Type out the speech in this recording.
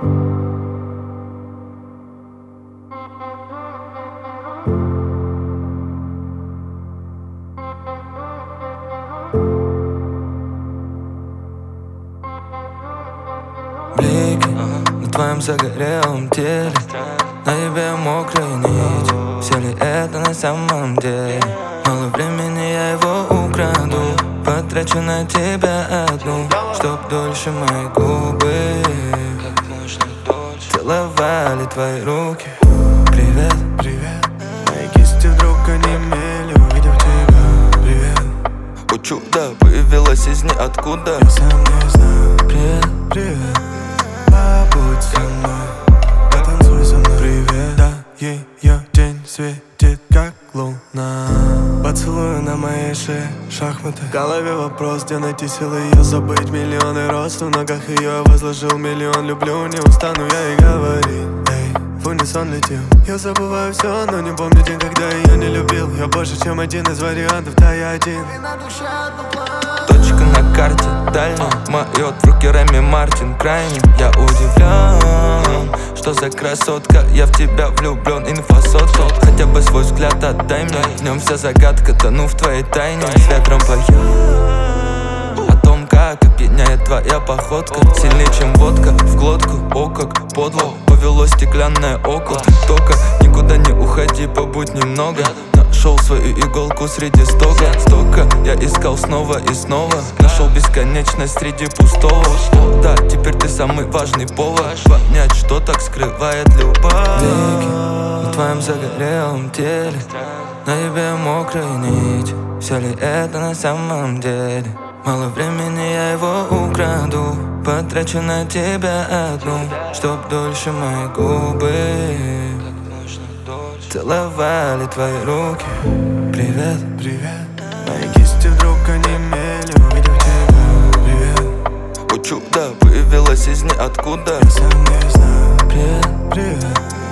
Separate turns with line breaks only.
Блики на твоем загорелом теле, на тебе мокрая нить. Все ли это на самом деле? Мало времени, я его украду. Потрачу на тебя одну, чтоб дольше мои губы целовали твои руки. Привет,
привет. Мои кисти вдруг онемели, увидев тебя. Привет.
О чудо, появилась из ниоткуда.
Я сам не знаю.
Привет,
привет. Побудь со мной, потанцуй со мной. Привет. Да, ее день светит, как луна. Поцелуй на моей шее, шахматы. В голове вопрос, где найти силы ее забыть. Миллионы роз в ногах ее я возложил миллион. Люблю, не устану я и говорить. Эй, в унисон летим. Я забываю все, но не помню день, когда ее не любил. Я больше, чем один из вариантов, да я один.
Точка на карте, дальняя, моет в руки Реми Мартин. Крайне я удивлен, что за красотка, я в тебя влюблен. Инфосотка, хотя бы свой взгляд отдай мне. В нем вся загадка, тону в твоей тайне. С ветром пою о том, как опьяняет твоя походка. Сильнее, чем водка, в глотку, о как подло. Повело стеклянное око. Только никуда не уходи, побудь немного. Нашел свою иголку среди стока. Я искал снова и снова. Нашел бесконечность среди пустого. О, да, теперь ты самый важный повод. Понять, что так скрывает любовь. Веки на твоем загорелом теле, на тебе мокрая нить. Все ли это на самом деле? Мало времени, я его украду. Потрачу на тебя одну, чтоб дольше мои губы целовали твои руки. Привет,
привет. Мои кисти вдруг онемели, увидев тебя. Привет.
О чудо, появилась из ниоткуда.
Я сам не знаю.
Привет,
привет.